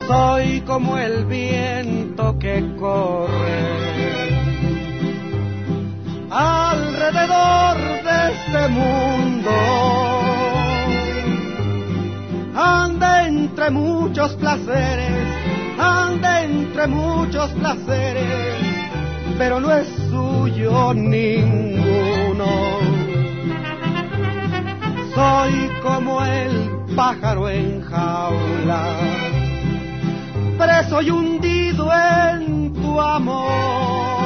Soy como el viento que corre alrededor de este mundo. Anda entre muchos placeres, anda entre muchos placeres, pero no es suyo ninguno. Soy como el pájaro en jaula, preso y hundido en tu amor.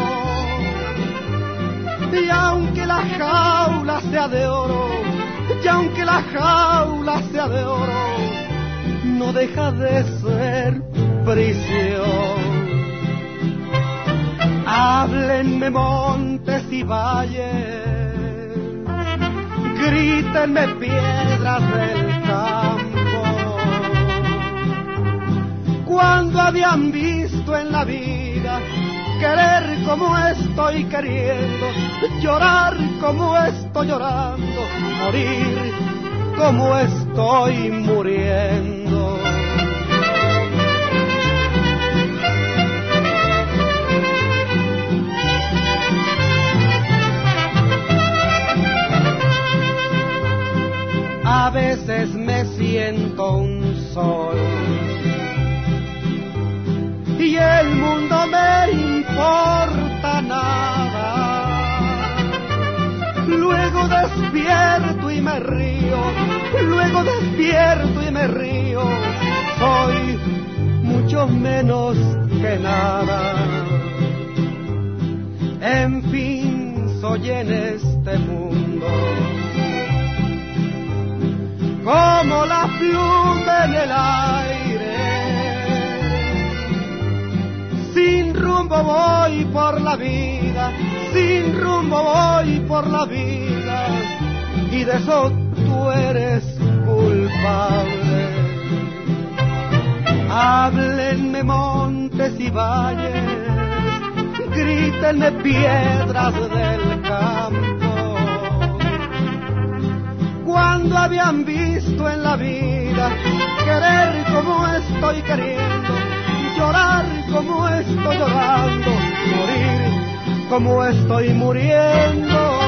Y aunque la jaula sea de oro, y aunque la jaula sea de oro, no deja de ser prisión. Háblenme montes y valles, grítenme piedras del campo. Cuando habían visto en la vida querer como estoy queriendo, llorar como estoy llorando, morir como estoy muriendo? A veces me siento un sol y el mundo me importa nada. Luego despierto y me río, luego despierto y me río. Soy mucho menos que nada. En fin, soy en este mundo como la pluma en el aire. Sin rumbo voy por la vida, sin rumbo voy por la vida, y de eso tú eres culpable. Háblenme montes y valles, grítenme piedras del campo. Cuando habían visto en la vida querer como estoy queriendo, llorar como estoy llorando, morir como estoy muriendo?